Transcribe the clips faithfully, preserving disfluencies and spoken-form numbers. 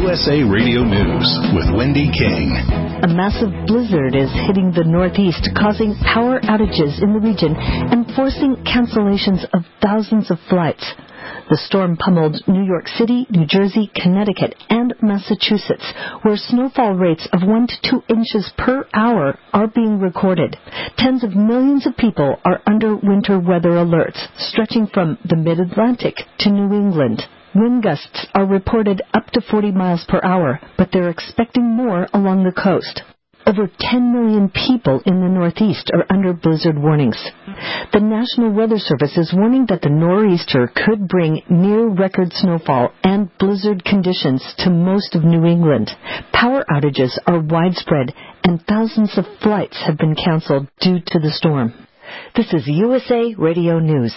U S A Radio News with Wendy King. A massive blizzard is hitting the Northeast, causing power outages in the region and forcing cancellations of thousands of flights. The storm pummeled New York City, New Jersey, Connecticut, and Massachusetts, where snowfall rates of one to two inches per hour are being recorded. Tens of millions of people are under winter weather alerts, stretching from the mid-Atlantic to New England. Wind gusts are reported up to forty miles per hour, but they're expecting more along the coast. Over ten million people in the Northeast are under blizzard warnings. The National Weather Service is warning that the nor'easter could bring near-record snowfall and blizzard conditions to most of New England. Power outages are widespread, and thousands of flights have been canceled due to the storm. This is U S A Radio News.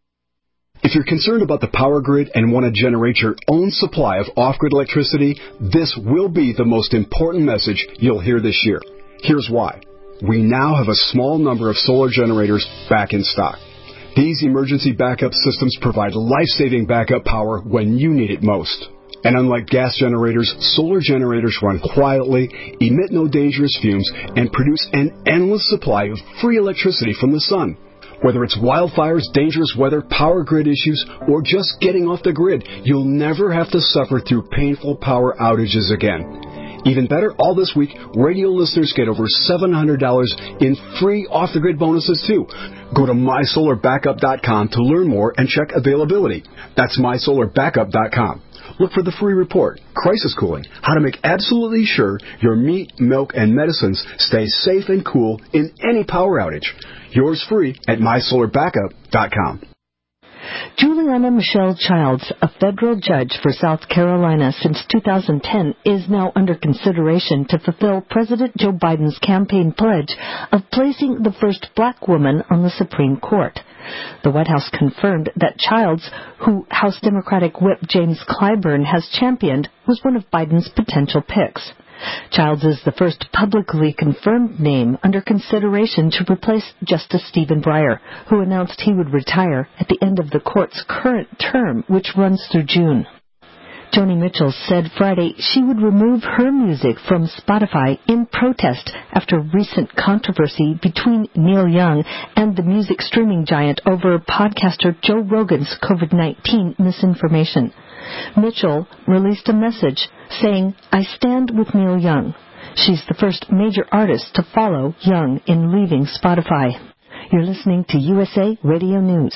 If you're concerned about the power grid and want to generate your own supply of off-grid electricity, this will be the most important message you'll hear this year. Here's why. We now have a small number of solar generators back in stock. These emergency backup systems provide life-saving backup power when you need it most. And unlike gas generators, solar generators run quietly, emit no dangerous fumes, and produce an endless supply of free electricity from the sun. Whether it's wildfires, dangerous weather, power grid issues, or just getting off the grid, you'll never have to suffer through painful power outages again. Even better, all this week, radio listeners get over seven hundred dollars in free off-the-grid bonuses, too. Go to my solar backup dot com to learn more and check availability. That's my solar backup dot com. Look for the free report, Crisis Cooling, how to make absolutely sure your meat, milk, and medicines stay safe and cool in any power outage. Yours free at my solar backup dot com. Juliana Michelle Childs, a federal judge for South Carolina since two thousand ten, is now under consideration to fulfill President Joe Biden's campaign pledge of placing the first black woman on the Supreme Court. The White House confirmed that Childs, who House Democratic Whip James Clyburn has championed, was one of Biden's potential picks. Childs is the first publicly confirmed name under consideration to replace Justice Stephen Breyer, who announced he would retire at the end of the court's current term, which runs through June. Joni Mitchell said Friday she would remove her music from Spotify in protest after recent controversy between Neil Young and the music streaming giant over podcaster Joe Rogan's COVID nineteen misinformation. Mitchell released a message saying, "I stand with Neil Young." She's the first major artist to follow Young in leaving Spotify. You're listening to U S A Radio News.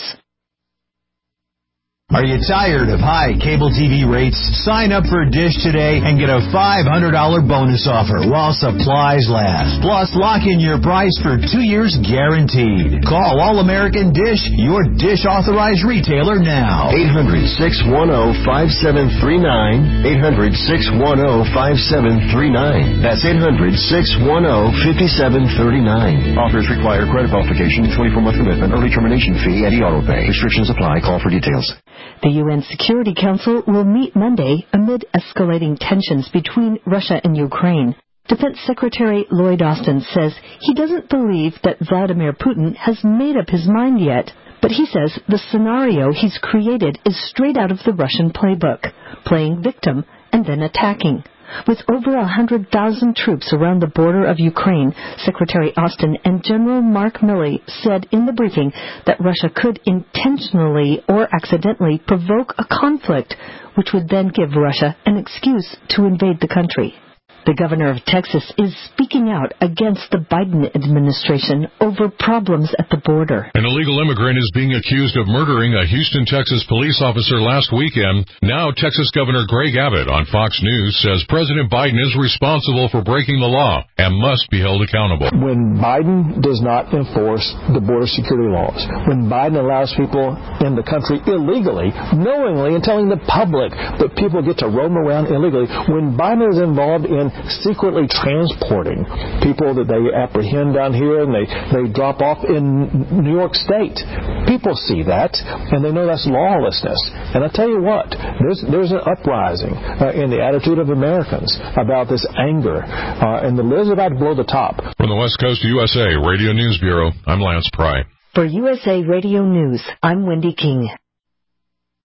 Are you tired of high cable T V rates? Sign up for Dish today and get a five hundred dollars bonus offer while supplies last. Plus, lock in your price for two years guaranteed. Call All-American Dish, your Dish authorized retailer now. eight hundred, six one zero, five seven three nine. eight hundred, six one zero, five seven three nine. That's eight hundred, six one zero, five seven three nine. Offers require credit verification, twenty-four month commitment, early termination fee, and e-auto pay. Restrictions apply. Call for details. The U N Security Council will meet Monday amid escalating tensions between Russia and Ukraine. Defense Secretary Lloyd Austin says he doesn't believe that Vladimir Putin has made up his mind yet, but he says the scenario he's created is straight out of the Russian playbook, playing victim and then attacking. With over one hundred thousand troops around the border of Ukraine, Secretary Austin and General Mark Milley said in the briefing that Russia could intentionally or accidentally provoke a conflict, which would then give Russia an excuse to invade the country. The governor of Texas is speaking out against the Biden administration over problems at the border. An illegal immigrant is being accused of murdering a Houston, Texas police officer last weekend. Now, Texas Governor Greg Abbott on Fox News says President Biden is responsible for breaking the law and must be held accountable. When Biden does not enforce the border security laws, when Biden allows people in the country illegally, knowingly, and telling the public that people get to roam around illegally, when Biden is involved in secretly transporting people that they apprehend down here and they, they drop off in New York State. People see that, and they know that's lawlessness. And I tell you what, there's there's an uprising uh, in the attitude of Americans about this anger, uh, and the lid is about to blow the top. From the West Coast U S A Radio News Bureau, I'm Lance Pry. For U S A Radio News, I'm Wendy King.